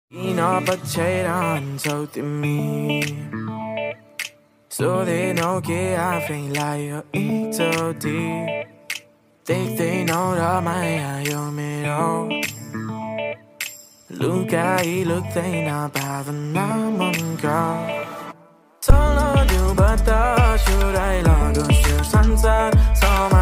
किन पछ्याइरहन्छौ तिमी सोधेनौ के आफैलाई यो एकचोटि देख्दैनौ र माया यो मेरो लुक्दैन भावना मनका चल्न देऊ बतासुराइ लगोस् यो संसार